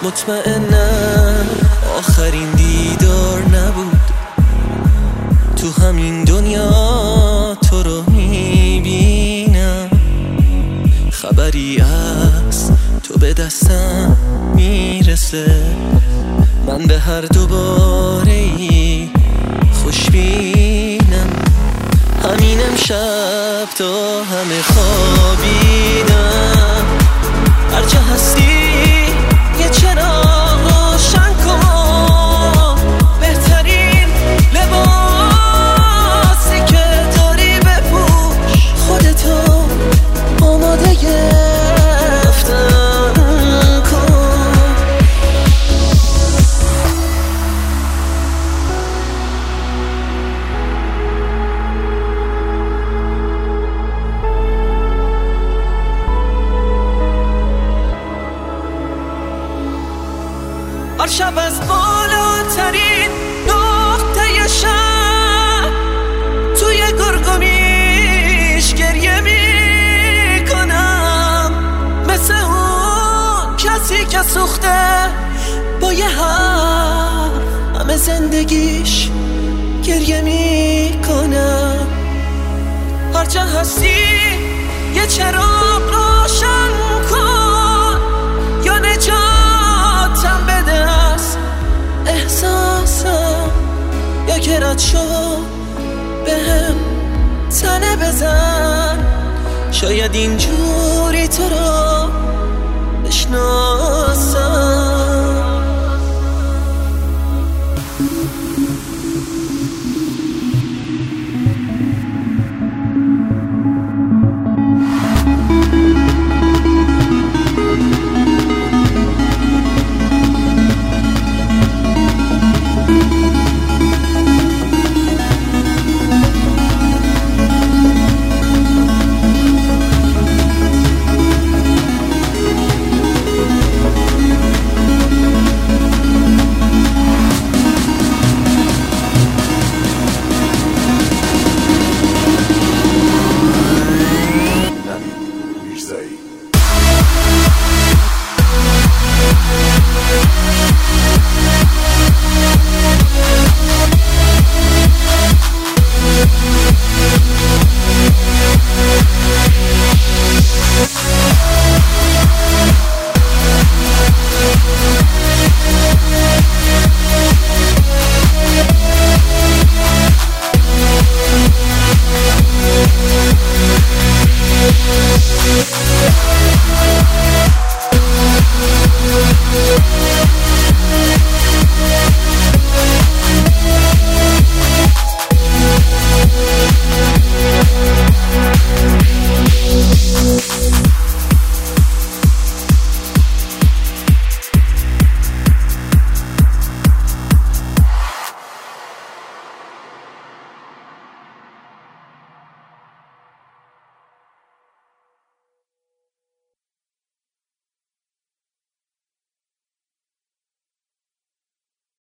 مطمئنم آخرین دیدار نبود، تو همین دنیا تو رو میبینم. خبری از تو به دستم میرسه، من به هر دوباره ای خوشبینم. همین امشب تا همه خوابیدم، هر جا هستی یه چراغ روشن کن. بهترین لباسی که داری بپوش، خودتو آماده رفتن کن. هر شب از بالاترین نقطه شب توی گرگومیش گریه میکنم، مثل اون کسی که سوخته با یه حرف همه زندگیش گریه میکنم. هر جا هستی یه چراغ روشن کن، یا نجاتم بده از احساسم، یا که رد شو بهم تنه بزن. شاید اینجور